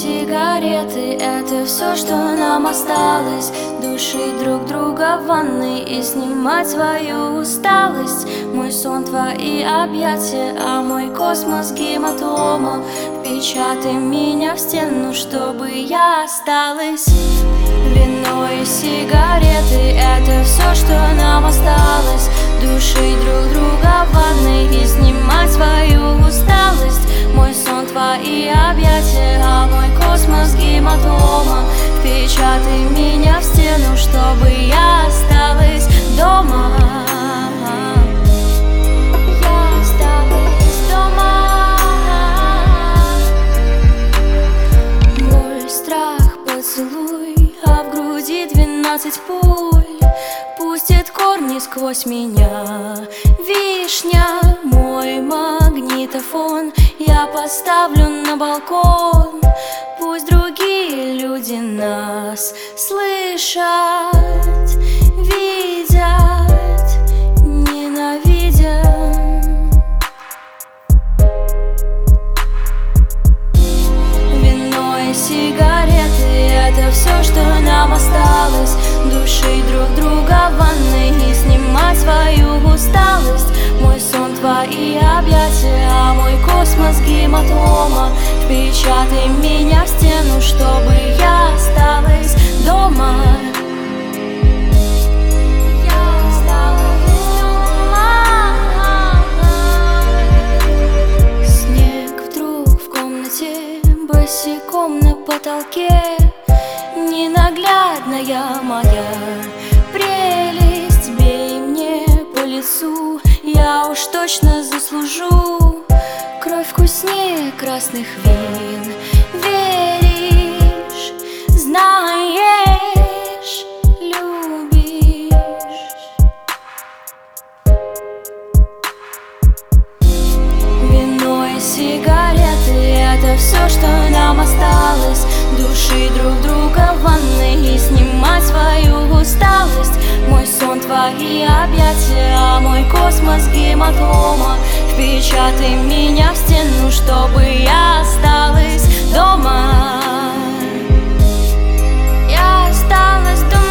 сигареты — это все, что нам осталось. Душить друг друга в ванной и снимать свою усталость. Мой сон — твои объятия, а мой космос — гематома. Впечатай меня в стену, чтобы я осталась. Вино и сигареты — это все, что нам осталось. Душить друг друга в ванной и снимать свою усталость. Мой сон — твои объятия, а мой космос — гематома. Впечатай меня в стену, чтобы я осталась дома. Я осталась дома. Боль, страх, поцелуй, а в груди 12 пуль. Пустит корни сквозь меня. Вишня, мой магнитофон, я поставлю на балкон. Пусть другие люди нас слышат, видят, ненавидят. Вино и сигареты — это все, что нам осталось. Душить друг друга в ванной и снимать свою усталость. Мой сон — твои объятия, а мой космос — гематома. Впечатай меня в стену, чтобы я осталась дома. Я осталась дома. Снег вдруг в комнате, босиком на потолке. Ненаглядная моя прелесть, бей мне по лицу, я уж точно заслужу кровь вкуснее красных вин. Веришь, знаешь, любишь. Вино и сигареты — это все, что нам осталось. Душить друг друга в ванной и снимать свою усталость. Мой сон — твои объятия, а мой космос — гематома. Впечатай меня в стену, чтобы я осталась дома. Я осталась дома.